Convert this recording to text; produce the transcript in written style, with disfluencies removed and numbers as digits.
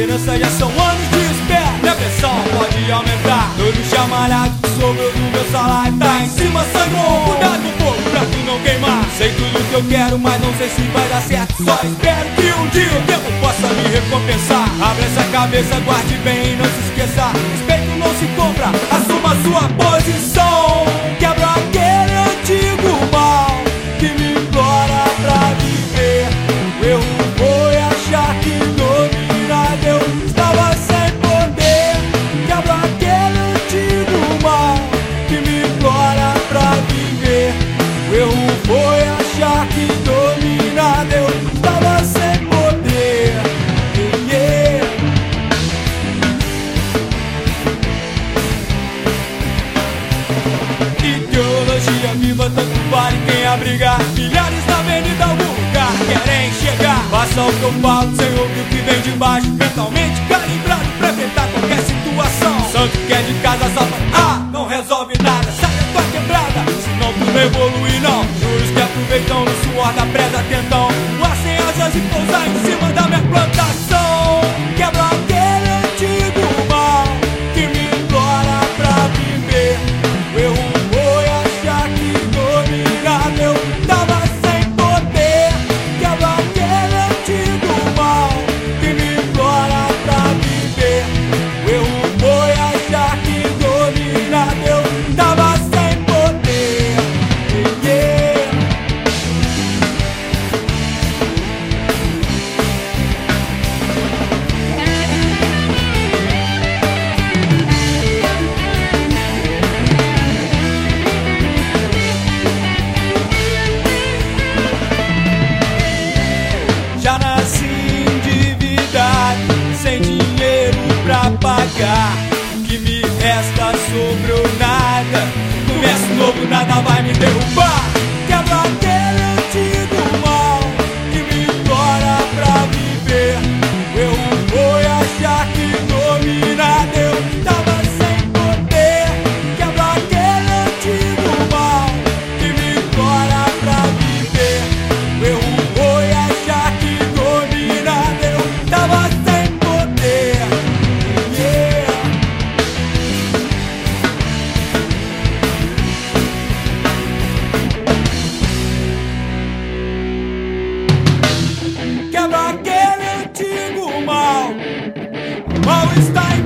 esperança já são anos de espera. Minha pressão pode aumentar. Todo chamalhado que sobrou do meu salário tá em cima, sangrou. Cuidado no fogo pra tu não queimar. Sei tudo que eu quero, mas não sei se vai dar certo. Só espero que um dia o tempo possa me recompensar. Abre essa cabeça, guarde bem e não se esqueça. Respeito não se compra, assuma sua posição. Quebra aquele antigo mal que me implora pra viver. Eu vou achar que dominado eu estava sem poder. Quebra aquele antigo mal que me implora pra viver. Eu vou achar que dominado eu estava sem poder. Yeah. Ideologia viva, tanto vale quem abrigar. Milhares na avenida, algum lugar querem chegar. Faça o que eu falo sem ouvir o que vem de baixo. Mentalmente calibrado pra enfrentar qualquer situação. Santo que é de casa só não resolve nada. Sai da tua quebrada, senão tu não evolui não. Juros que aproveitam no suor da presa tentam voar sem asas e pousar em cima da minha plantação. Quebra aquele antigo mal que me implora pra viver. Eu vou achar que dominado eu tava sem poder. Quebra aquele antigo mal que me implora pra viver. Eu vou achar que dominado eu tava sem poder. Yeah. Já nasci endividado, sem dinheiro pra pagar. O que me resta sobrou nada. Começo novo, nada vai me derrubar. Quebra aquele antigo mal que me implora pra viver. Eu vou achar que dominado eu tava sem poder. Quebra aquele antigo mal que me implora pra viver. Eu vou achar que dominado eu tava sem poder. Yeah. Quebra aquele antigo mal. O mal está em